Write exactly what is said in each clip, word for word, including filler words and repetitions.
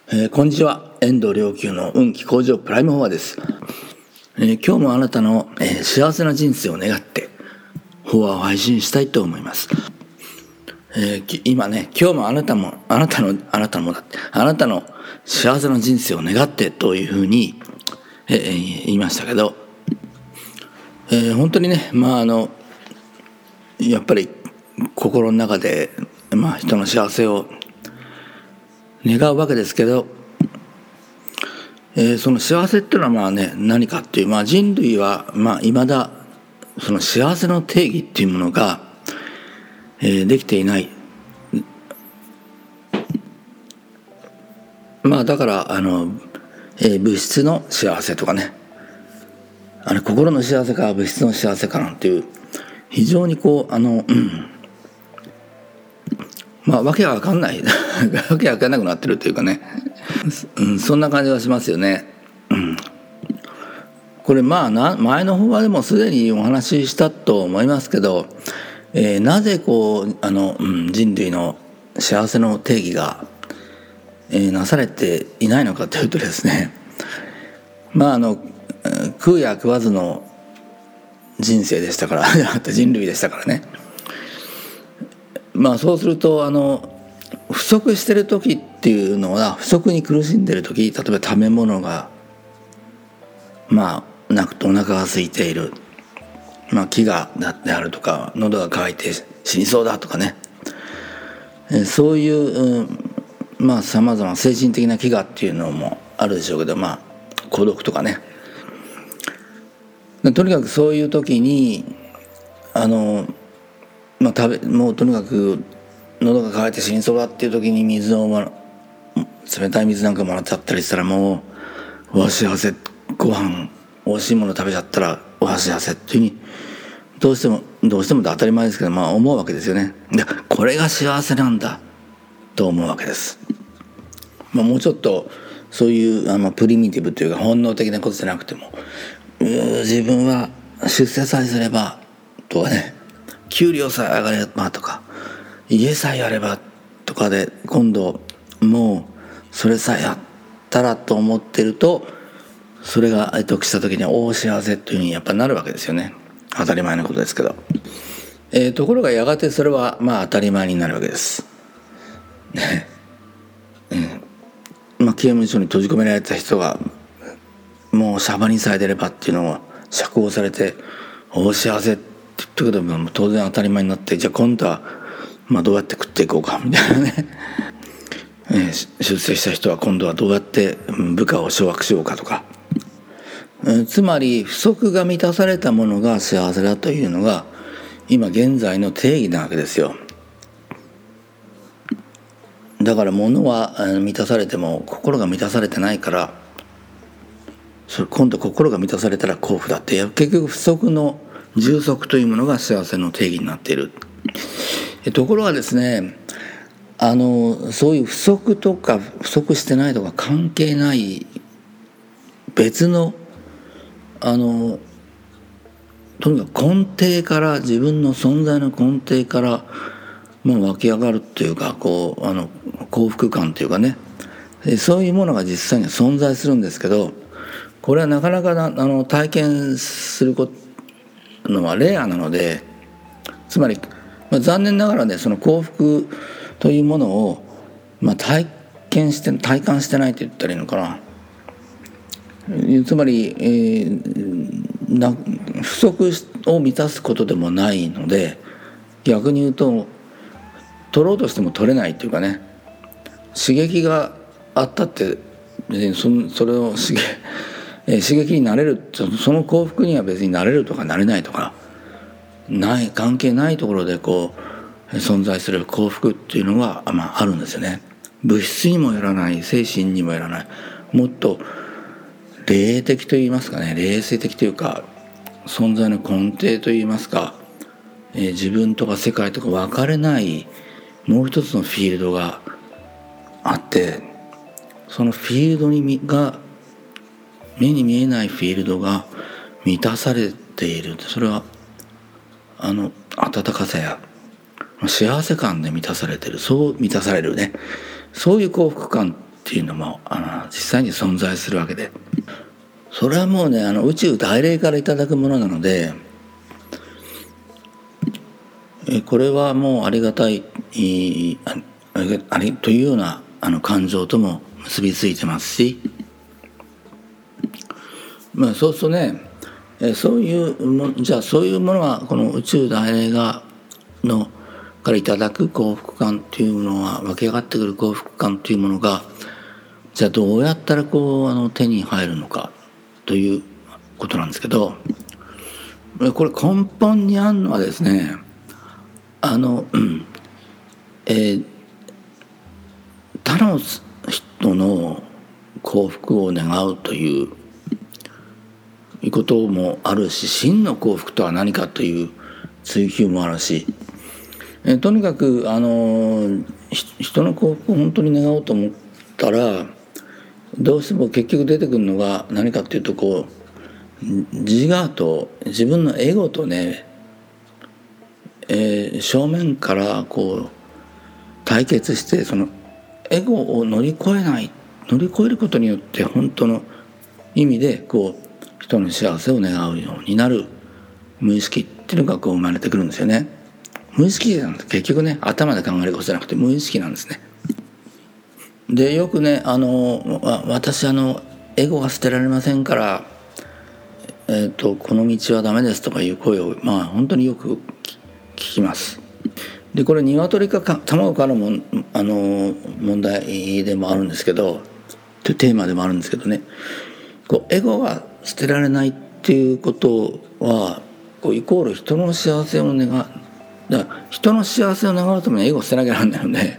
えー、こんにちは。遠藤良久の運気向上プライムフォアです。えー、今日もあなたの、えー、幸せな人生を願ってフォアを配信したいと思います。えー、今ね、今日もあなたもあなたのあなたもだってあなたの幸せな人生を願ってというふうに、えー、言いましたけど、えー、本当にね、まああのやっぱり心の中で、まあ、人の幸せを願うわけですけど、えー、その幸せっていうのはまあね何かっていう、まあ、人類はまあ未だその幸せの定義っていうものが、えー、できていない。まあだからあの、えー、物質の幸せとかね、あれ心の幸せか物質の幸せかなんていう非常にこうあの、うん、まあわけが分かんないわけが分かんなくなってるというかね、うん、そんな感じがしますよね。うん、これまあな前の方はでもすでにお話ししたと思いますけど、えー、なぜこうあの、うん、人類の幸せの定義が、えー、なされていないのかというとですね、まああの食うや食わずの人生でしたから人類でしたからね。まあそうするとあの不足してる時っていうのは不足に苦しんでる時、例えば食べ物がまあなくてお腹が空いている、まあ飢餓であるとか喉が渇いて死にそうだとかね、そういう、うん、まあさまざま精神的な飢餓っていうのもあるでしょうけど、まあ孤独とかね、とにかくそういう時にあの、まあ、食べもうとにかく喉が渇いて死にそうだっていう時に水をもら冷たい水なんかもらっちゃったりしたら、もううわ幸せ、ご飯おいしいもの食べちゃったらうわ幸せっていうふうにどうしてもどうしても当たり前ですけど、まあ思うわけですよね。でこれが幸せなんだと思うわけです。まあ、もうちょっとそういうあのプリミティブというか本能的なことじゃなくても、う自分は出世さえすればとかね、給料さえ上がればとか家さえあればとかで、今度もうそれさえやったらと思ってると、それが得した時には大幸せというふうにやっぱなるわけですよね。当たり前のことですけど、えー、ところがやがてそれはまあ当たり前になるわけですね。うん、まあ刑務所に閉じ込められた人がもうシャバにさえ出ればっていうのを釈放されて大幸せって言ったけども当然当たり前になって、じゃあ今度はまあどうやって食っていこうかみたいなねえー、出世した人は今度はどうやって部下を掌握しようかとか、えー、つまり不足が満たされたものが幸せだというのが今現在の定義なわけですよ。だから物は満たされても心が満たされてないから、それ今度心が満たされたら幸福だって、結局不足の充足というものが幸せの定義になっている。ところがですね、あのそういう不足とか不足してないとか関係ない別のあのとにかく根底から、自分の存在の根底からもう湧き上がるっていうか、こうあの幸福感というかね、そういうものが実際には存在するんですけど、これはなかなかなあの体験するのはレアなので、つまり、まあ、残念ながらね、その幸福というものを、まあ、体験して体感してないと言ったらいいのかな。つまり、えー、な不足を満たすことでもないので、逆に言うと取ろうとしても取れないというかね、刺激があったって別に そ, それを刺激、えー、刺激になれる、その幸福には別になれるとかなれないとかない関係ないところでこう存在する幸福っていうのが、まあ、あるんですよね。物質にもよらない、精神にもよらない、もっと霊的といいますかね、霊性的というか存在の根底といいますか、えー、自分とか世界とか分かれないもう一つのフィールドがあって、そのフィールドにが目に見えないフィールドが満たされている。それはあの温かさや幸せ感で満たされている、そう満たされるね、そういう幸福感っていうのもあの実際に存在するわけで、それはもうねあの宇宙大霊からいただくものなので、えこれはもうありがたいああれというようなあの感情とも結びついてますし、まあ、そうするとねえそういうもじゃあそういうものはこの宇宙大霊がのからいただく幸福感っていうものは湧き上がってくる幸福感というものがじゃあどうやったらこうあの手に入るのかということなんですけど、これ根本にあるのはですねあの、うんえー、他の人の幸福を願うといういうこともあるし、真の幸福とは何かという追求もあるし、えとにかくあの人の幸福を本当に願おうと思ったらどうしても結局出てくるのが何かっていうとこう自我と自分のエゴとね、えー、正面からこう対決して、そのエゴを乗り越えない乗り越えることによって本当の意味でこう人の幸せを願うようになる無意識っていうのがこう生まれてくるんですよね。無意識なんです。結局ね頭で考えることじゃなくて無意識なんですね。でよくねあの私あのエゴが捨てられませんから、えー、とこの道はダメですとかいう声をまあ本当によく聞きます。でこれ鶏か卵からもあの問題でもあるんですけど、というテーマでもあるんですけどね、こうエゴが捨てられないっていうことはこうイコール人の幸せを願う、だから人の幸せを願うためにエゴを捨てなきゃなんないので、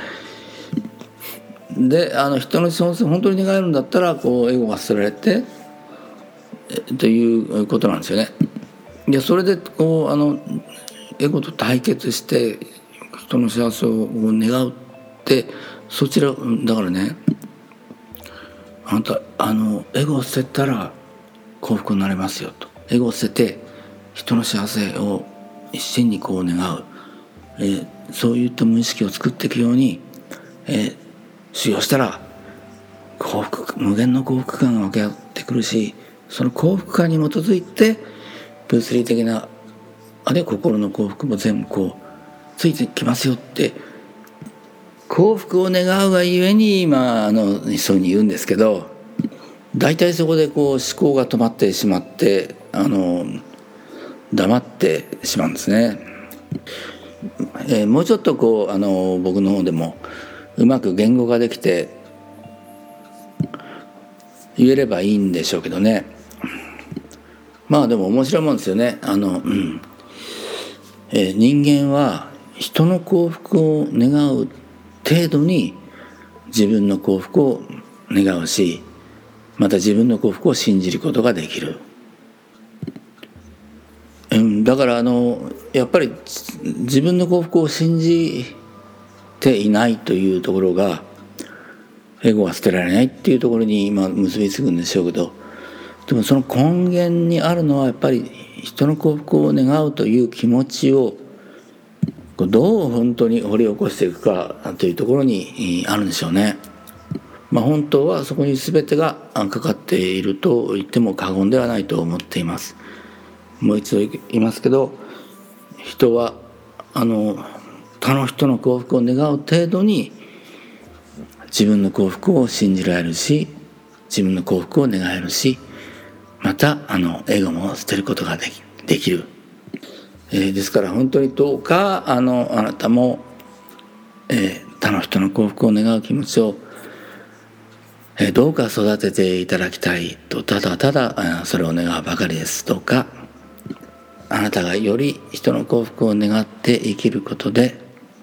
であの人の幸せを本当に願えるんだったらこうエゴが捨てられてということなんですよね。でそれでこうあのエゴと対決して人の幸せを願うってそちらだからね、あなたあのエゴを捨てたら幸福になれますよと、エゴを捨てて人の幸せを一心にこう願う、えー、そういった無意識を作っていくように、えー、修行したら幸福無限の幸福感が湧き上がってくるし、その幸福感に基づいて物理的なあるいは心の幸福も全部こうついてきますよって、幸福を願うがゆえに今あのそういうふうに言うんですけど、大体そこでこう思考が止まってしまってあの黙ってしまうんですね。えー、もうちょっとこうあの僕の方でもうまく言語化できて言えればいいんでしょうけどね。まあでも面白いもんですよね。あの、うんえー、人間は人の幸福を願う程度に自分の幸福を願うし、また自分の幸福を信じることができる。うん、だからあのやっぱり自分の幸福を信じていないというところがエゴは捨てられないっていうところに今結びつくんでしょうけど、でもその根源にあるのはやっぱり人の幸福を願うという気持ちをどう本当に掘り起こしていくかというところにあるんでしょうね。まあ、本当はそこに全てがかかっていると言っても過言ではないと思っています。もう一度言いますけど、人はあの他の人の幸福を願う程度に自分の幸福を信じられるし、自分の幸福を願えるし、またあのエゴも捨てることができ、できる、えー、ですから本当にどうかあのあなたも、えー、他の人の幸福を願う気持ちを、えー、どうか育てていただきたいとただただそれを願うばかりです。どうかあなたがより人の幸福を願って生きることで、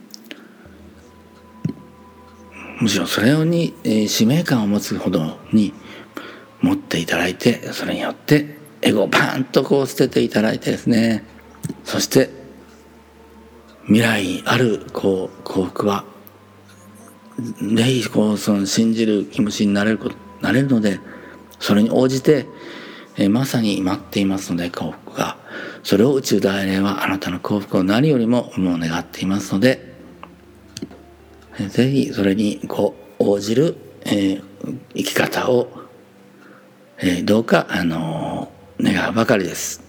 むしろそれに、えー、使命感を持つほどに持っていただいて、それによってエゴをバーンとこう捨てていただいてですね、そして未来あるこう幸福はぜひこうその信じる気持ちになれることなれるので、それに応じて、えー、まさに待っていますので、幸福がそれを宇宙大霊はあなたの幸福を何よりももう願っていますので、ぜひそれにこう応じるえー、生き方を、えー、どうかあの願うばかりです。